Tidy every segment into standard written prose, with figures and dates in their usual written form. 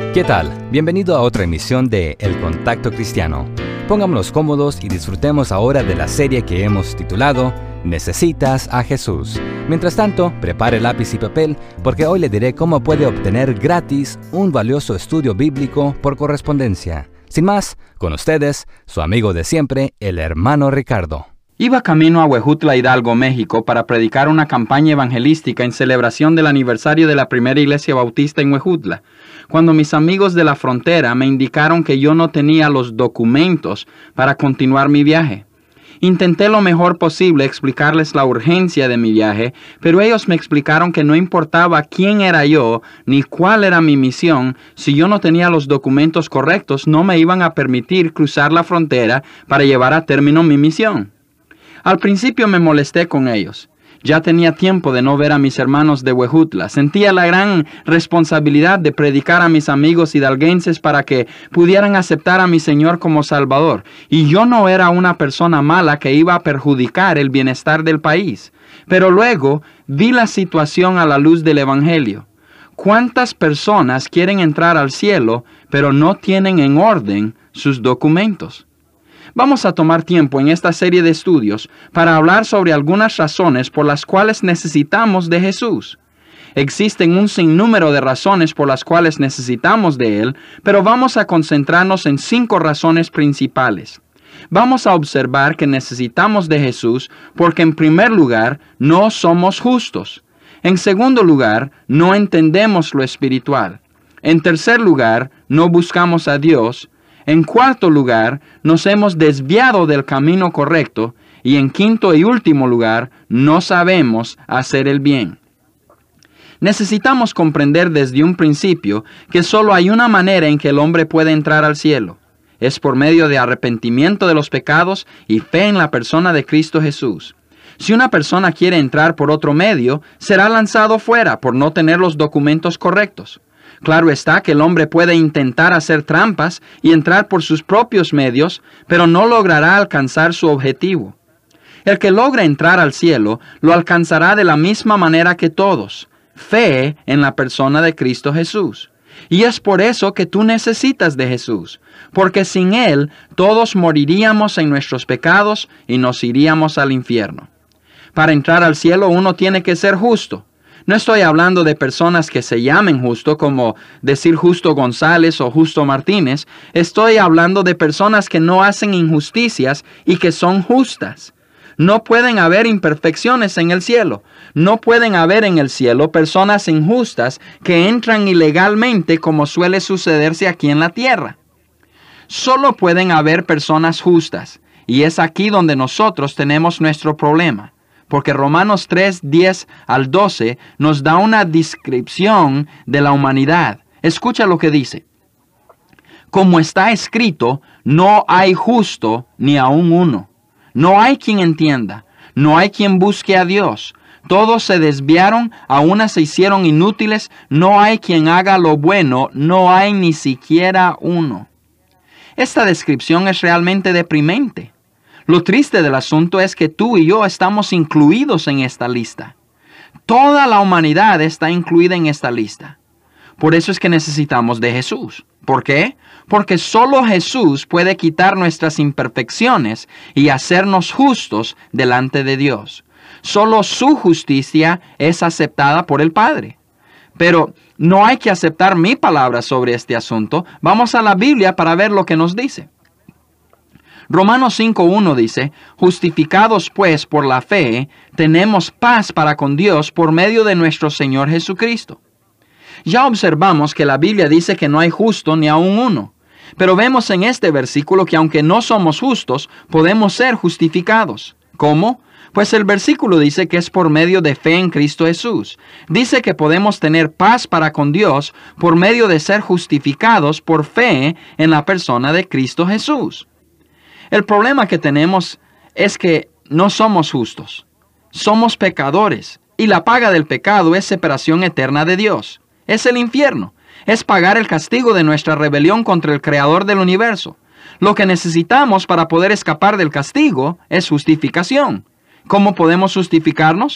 ¿Qué tal? Bienvenido a otra emisión de El Contacto Cristiano. Pongámonos cómodos y disfrutemos ahora de la serie que hemos titulado Necesitas a Jesús. Mientras tanto, prepare lápiz y papel porque hoy le diré cómo puede obtener gratis un valioso estudio bíblico por correspondencia. Sin más, con ustedes, su amigo de siempre, el hermano Ricardo. Iba camino a Huejutla, Hidalgo, México, para predicar una campaña evangelística en celebración del aniversario de la primera iglesia bautista en Huejutla, cuando mis amigos de la frontera me indicaron que yo no tenía los documentos para continuar mi viaje. Intenté lo mejor posible explicarles la urgencia de mi viaje, pero ellos me explicaron que no importaba quién era yo ni cuál era mi misión, si yo no tenía los documentos correctos, no me iban a permitir cruzar la frontera para llevar a término mi misión. Al principio me molesté con ellos. Ya tenía tiempo de no ver a mis hermanos de Huejutla. Sentía la gran responsabilidad de predicar a mis amigos hidalguenses para que pudieran aceptar a mi Señor como Salvador. Y yo no era una persona mala que iba a perjudicar el bienestar del país. Pero luego vi la situación a la luz del Evangelio. ¿Cuántas personas quieren entrar al cielo, pero no tienen en orden sus documentos? Vamos a tomar tiempo en esta serie de estudios para hablar sobre algunas razones por las cuales necesitamos de Jesús. Existen un sinnúmero de razones por las cuales necesitamos de Él, pero vamos a concentrarnos en 5 razones principales. Vamos a observar que necesitamos de Jesús porque en primer lugar no somos justos. En segundo lugar, no entendemos lo espiritual. En tercer lugar, no buscamos a Dios. En cuarto lugar, nos hemos desviado del camino correcto. Y en quinto y último lugar, no sabemos hacer el bien. Necesitamos comprender desde un principio que solo hay una manera en que el hombre puede entrar al cielo. Es por medio de arrepentimiento de los pecados y fe en la persona de Cristo Jesús. Si una persona quiere entrar por otro medio, será lanzado fuera por no tener los documentos correctos. Claro está que el hombre puede intentar hacer trampas y entrar por sus propios medios, pero no logrará alcanzar su objetivo. El que logra entrar al cielo lo alcanzará de la misma manera que todos, fe en la persona de Cristo Jesús. Y es por eso que tú necesitas de Jesús, porque sin Él todos moriríamos en nuestros pecados y nos iríamos al infierno. Para entrar al cielo uno tiene que ser justo. No estoy hablando de personas que se llamen justo, como decir Justo González o Justo Martínez. Estoy hablando de personas que no hacen injusticias y que son justas. No pueden haber imperfecciones en el cielo. No pueden haber en el cielo personas injustas que entran ilegalmente como suele sucederse aquí en la tierra. Solo pueden haber personas justas. Y es aquí donde nosotros tenemos nuestro problema. Porque Romanos 3, 10 al 12 nos da una descripción de la humanidad. Escucha lo que dice. Como está escrito, no hay justo ni aun uno. No hay quien entienda, no hay quien busque a Dios. Todos se desviaron, a una se hicieron inútiles, no hay quien haga lo bueno, no hay ni siquiera uno. Esta descripción es realmente deprimente. Lo triste del asunto es que tú y yo estamos incluidos en esta lista. Toda la humanidad está incluida en esta lista. Por eso es que necesitamos de Jesús. ¿Por qué? Porque solo Jesús puede quitar nuestras imperfecciones y hacernos justos delante de Dios. Solo su justicia es aceptada por el Padre. Pero no hay que aceptar mi palabra sobre este asunto. Vamos a la Biblia para ver lo que nos dice. Romanos 5:1 dice, justificados pues por la fe, tenemos paz para con Dios por medio de nuestro Señor Jesucristo. Ya observamos que la Biblia dice que no hay justo ni aun uno. Pero vemos en este versículo que aunque no somos justos, podemos ser justificados. ¿Cómo? Pues el versículo dice que es por medio de fe en Cristo Jesús. Dice que podemos tener paz para con Dios por medio de ser justificados por fe en la persona de Cristo Jesús. El problema que tenemos es que no somos justos. Somos pecadores y la paga del pecado es separación eterna de Dios. Es el infierno. Es pagar el castigo de nuestra rebelión contra el Creador del universo. Lo que necesitamos para poder escapar del castigo es justificación. ¿Cómo podemos justificarnos?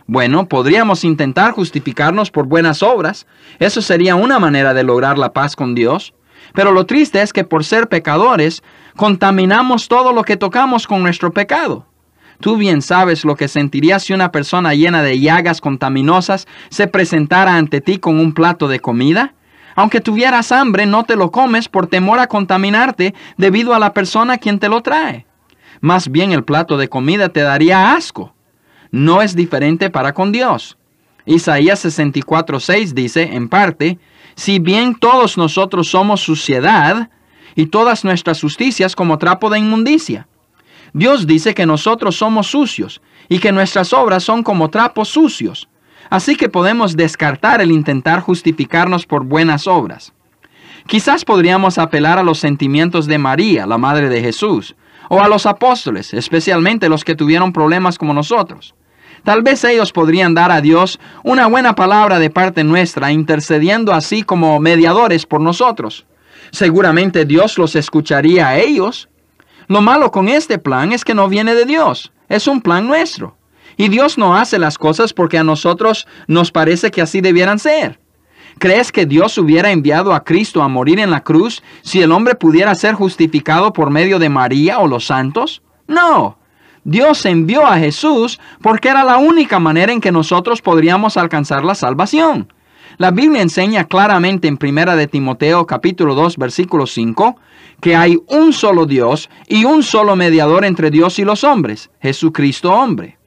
Bueno, podríamos intentar justificarnos por buenas obras. Eso sería una manera de lograr la paz con Dios. Pero lo triste es que por ser pecadores, contaminamos todo lo que tocamos con nuestro pecado. Tú bien sabes lo que sentirías si una persona llena de llagas contaminosas se presentara ante ti con un plato de comida. Aunque tuvieras hambre, no te lo comes por temor a contaminarte debido a la persona quien te lo trae. Más bien el plato de comida te daría asco. No es diferente para con Dios. Isaías 64:6 dice, en parte, si bien todos nosotros somos suciedad, y todas nuestras justicias como trapo de inmundicia. Dios dice que nosotros somos sucios, y que nuestras obras son como trapos sucios. Así que podemos descartar el intentar justificarnos por buenas obras. Quizás podríamos apelar a los sentimientos de María, la madre de Jesús, o a los apóstoles, especialmente los que tuvieron problemas como nosotros. Tal vez ellos podrían dar a Dios una buena palabra de parte nuestra, intercediendo así como mediadores por nosotros. Seguramente Dios los escucharía a ellos. Lo malo con este plan es que no viene de Dios, es un plan nuestro. Y Dios no hace las cosas porque a nosotros nos parece que así debieran ser. ¿Crees que Dios hubiera enviado a Cristo a morir en la cruz si el hombre pudiera ser justificado por medio de María o los santos? No. Dios envió a Jesús porque era la única manera en que nosotros podríamos alcanzar la salvación. La Biblia enseña claramente en 1 de Timoteo capítulo 2 versículo 5 que hay un solo Dios y un solo mediador entre Dios y los hombres, Jesucristo hombre.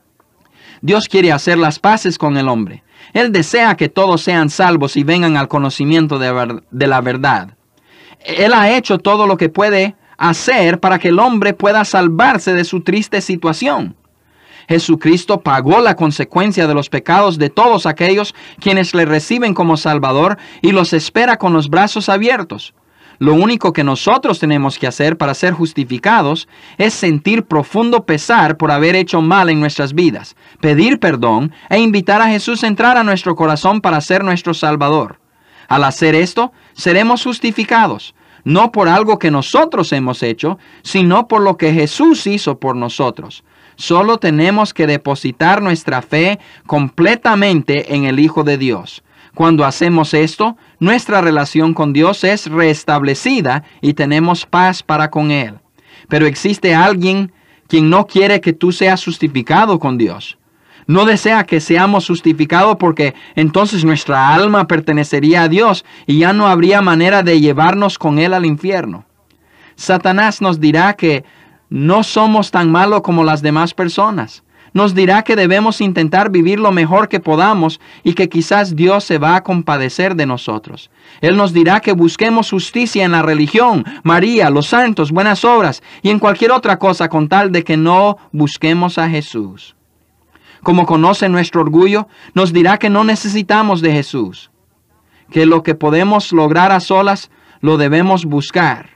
Dios quiere hacer las paces con el hombre. Él desea que todos sean salvos y vengan al conocimiento de la verdad. Él ha hecho todo lo que puede hacer para que el hombre pueda salvarse de su triste situación. Jesucristo pagó la consecuencia de los pecados de todos aquellos quienes le reciben como Salvador y los espera con los brazos abiertos. Lo único que nosotros tenemos que hacer para ser justificados es sentir profundo pesar por haber hecho mal en nuestras vidas, pedir perdón e invitar a Jesús a entrar a nuestro corazón para ser nuestro Salvador. Al hacer esto, seremos justificados, no por algo que nosotros hemos hecho, sino por lo que Jesús hizo por nosotros. Solo tenemos que depositar nuestra fe completamente en el Hijo de Dios. Cuando hacemos esto, nuestra relación con Dios es restablecida y tenemos paz para con Él. Pero existe alguien quien no quiere que tú seas justificado con Dios. No desea que seamos justificados porque entonces nuestra alma pertenecería a Dios y ya no habría manera de llevarnos con Él al infierno. Satanás nos dirá que no somos tan malos como las demás personas. Nos dirá que debemos intentar vivir lo mejor que podamos y que quizás Dios se va a compadecer de nosotros. Él nos dirá que busquemos justicia en la religión, María, los santos, buenas obras y en cualquier otra cosa con tal de que no busquemos a Jesús. Como conoce nuestro orgullo, nos dirá que no necesitamos de Jesús, que lo que podemos lograr a solas lo debemos buscar.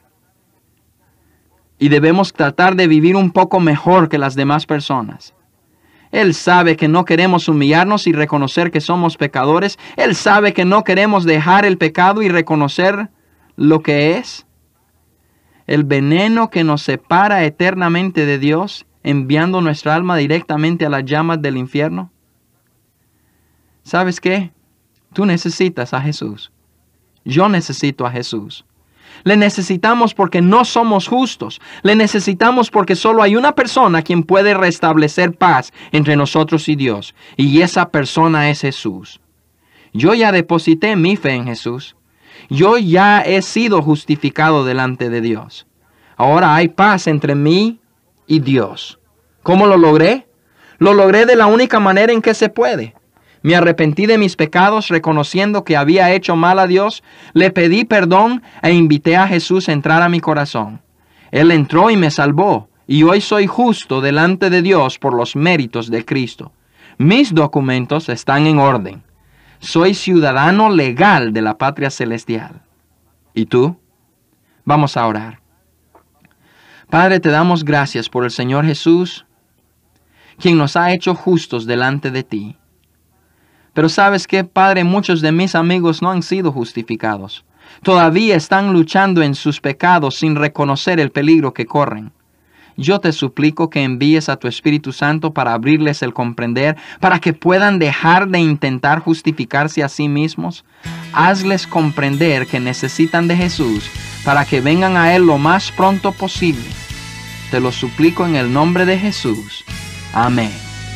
Y debemos tratar de vivir un poco mejor que las demás personas. Él sabe que no queremos humillarnos y reconocer que somos pecadores. Él sabe que no queremos dejar el pecado y reconocer lo que es. El veneno que nos separa eternamente de Dios, enviando nuestra alma directamente a las llamas del infierno. ¿Sabes qué? Tú necesitas a Jesús. Yo necesito a Jesús. Le necesitamos porque no somos justos. Le necesitamos porque solo hay una persona quien puede restablecer paz entre nosotros y Dios. Y esa persona es Jesús. Yo ya deposité mi fe en Jesús. Yo ya he sido justificado delante de Dios. Ahora hay paz entre mí y Dios. ¿Cómo lo logré? Lo logré de la única manera en que se puede. Me arrepentí de mis pecados reconociendo que había hecho mal a Dios, le pedí perdón e invité a Jesús a entrar a mi corazón. Él entró y me salvó, y hoy soy justo delante de Dios por los méritos de Cristo. Mis documentos están en orden. Soy ciudadano legal de la patria celestial. ¿Y tú? Vamos a orar. Padre, te damos gracias por el Señor Jesús, quien nos ha hecho justos delante de ti. Pero ¿sabes qué, Padre? Muchos de mis amigos no han sido justificados. Todavía están luchando en sus pecados sin reconocer el peligro que corren. Yo te suplico que envíes a tu Espíritu Santo para abrirles el comprender, para que puedan dejar de intentar justificarse a sí mismos. Hazles comprender que necesitan de Jesús para que vengan a Él lo más pronto posible. Te lo suplico en el nombre de Jesús. Amén.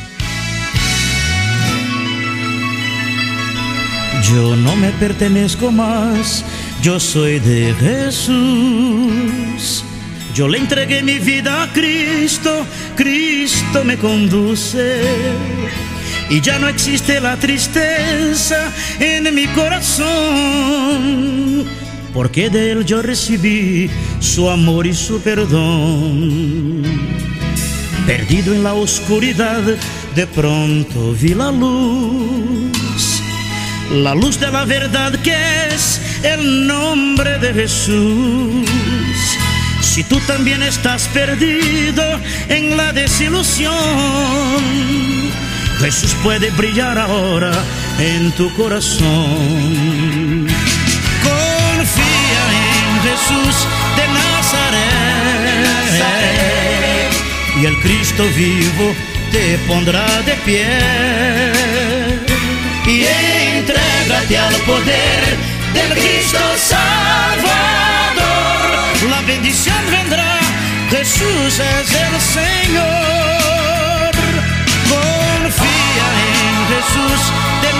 Yo no me pertenezco más, yo soy de Jesús. Yo le entregué mi vida a Cristo, Cristo me conduce. Y ya no existe la tristeza en mi corazón, porque de Él yo recibí su amor y su perdón. Perdido en la oscuridad, de pronto vi la luz de la verdad que es el nombre de Jesús. Si tú también estás perdido en la desilusión, Jesús puede brillar ahora en tu corazón. Confía en Jesús de Nazaret, y el Cristo vivo te pondrá de pie. Y entrégate al poder del Cristo Salvador. La bendición vendrá, Jesús es el Señor. Confía en Jesús de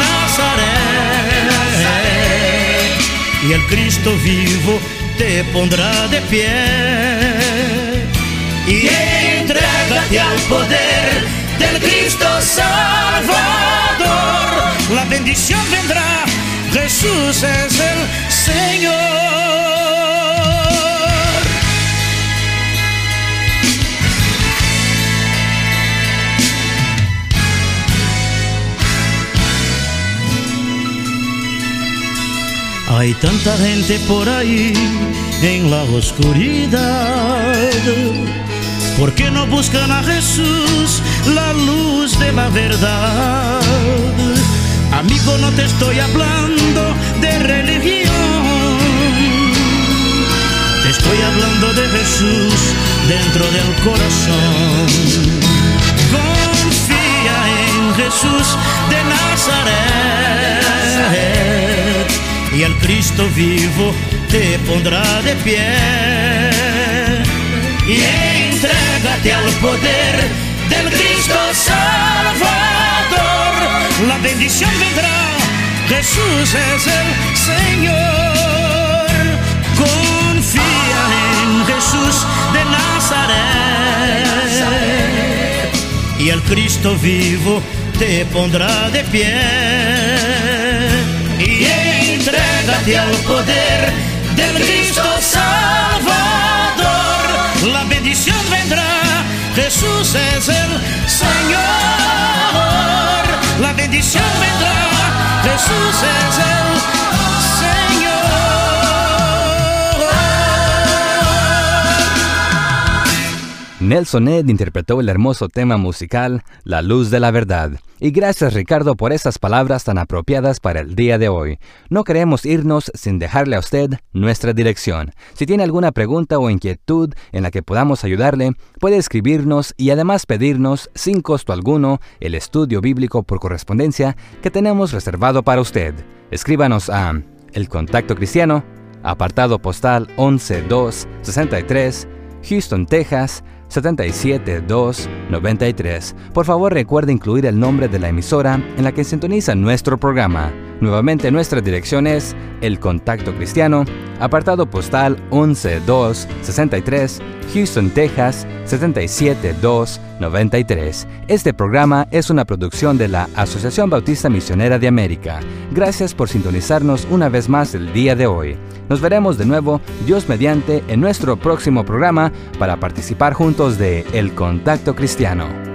Nazaret, y el Cristo vivo te pondrá de pie. Y entrégate al poder del Cristo Salvador. La bendición vendrá, Jesús es el Señor. Hay tanta gente por ahí en la oscuridad. ¿Por qué no buscan a Jesús, la luz de la verdad? Amigo, no te estoy hablando de religión, te estoy hablando de Jesús dentro del corazón. Confía en Jesús de Nazaret, y el Cristo vivo te pondrá de pie. Y entrégate al poder del Cristo Salvador. La bendición vendrá, Jesús es el Señor. Confía en Jesús de Nazaret, y el Cristo vivo te pondrá de pie. Y entrégate al poder del Cristo Salvador. La bendición vendrá, Jesús es el Señor. La bendición vendrá, Jesús es el Señor. Nelson Ed interpretó el hermoso tema musical La Luz de la Verdad. Y gracias, Ricardo, por esas palabras tan apropiadas para el día de hoy. No queremos irnos sin dejarle a usted nuestra dirección. Si tiene alguna pregunta o inquietud en la que podamos ayudarle, puede escribirnos y además pedirnos, sin costo alguno, el estudio bíblico por correspondencia que tenemos reservado para usted. Escríbanos a El Contacto Cristiano, apartado postal 11263, Houston, Texas 77293. Por favor, recuerde incluir el nombre de la emisora en la que sintoniza nuestro programa. Nuevamente, nuestra dirección es El Contacto Cristiano, apartado postal 11263, Houston, Texas 77293. Este programa es una producción de la Asociación Bautista Misionera de América. Gracias por sintonizarnos una vez más el día de hoy. Nos veremos de nuevo, Dios mediante, en nuestro próximo programa para participar juntos de El Contacto Cristiano.